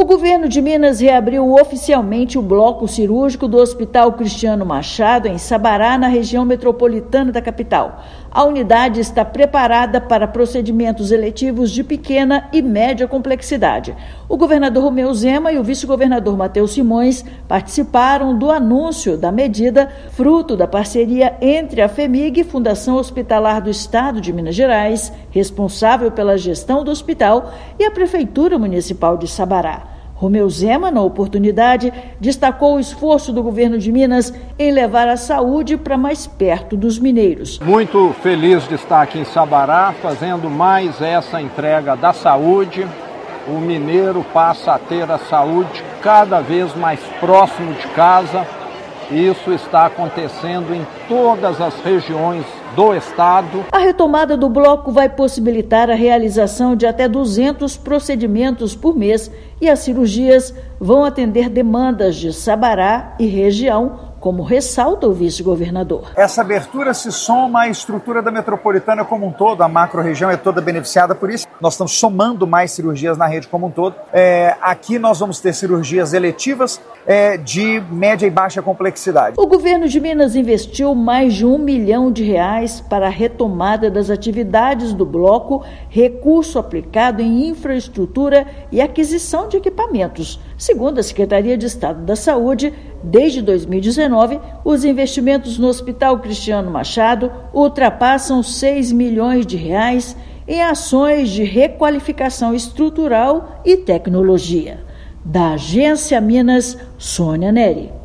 O governo de Minas reabriu oficialmente o bloco cirúrgico do Hospital Cristiano Machado, em Sabará, na região metropolitana da capital. A unidade está preparada para procedimentos eletivos de pequena e média complexidade. O governador Romeu Zema e o vice-governador Matheus Simões participaram do anúncio da medida, fruto da parceria entre a FHEMIG, Fundação Hospitalar do Estado de Minas Gerais, responsável pela gestão do hospital, e a Prefeitura Municipal de Sabará. Romeu Zema, na oportunidade, destacou o esforço do governo de Minas em levar a saúde para mais perto dos mineiros. Muito feliz de estar aqui em Sabará, fazendo mais essa entrega da saúde. O mineiro passa a ter a saúde cada vez mais próximo de casa. Isso está acontecendo em todas as regiões do estado. A retomada do bloco vai possibilitar a realização de até 200 procedimentos por mês e as cirurgias vão atender demandas de Sabará e região, como ressalta o vice-governador. Essa abertura se soma à estrutura da metropolitana como um todo, a macro-região é toda beneficiada por isso. Nós estamos somando mais cirurgias na rede como um todo. Aqui nós vamos ter cirurgias eletivas de média e baixa complexidade. O governo de Minas investiu mais de R$1 milhão para a retomada das atividades do bloco, recurso aplicado em infraestrutura e aquisição de equipamentos. Segundo a Secretaria de Estado da Saúde, desde 2019, os investimentos no Hospital Cristiano Machado ultrapassam R$6 milhões em ações de requalificação estrutural e tecnologia. Da Agência Minas, Sônia Neri.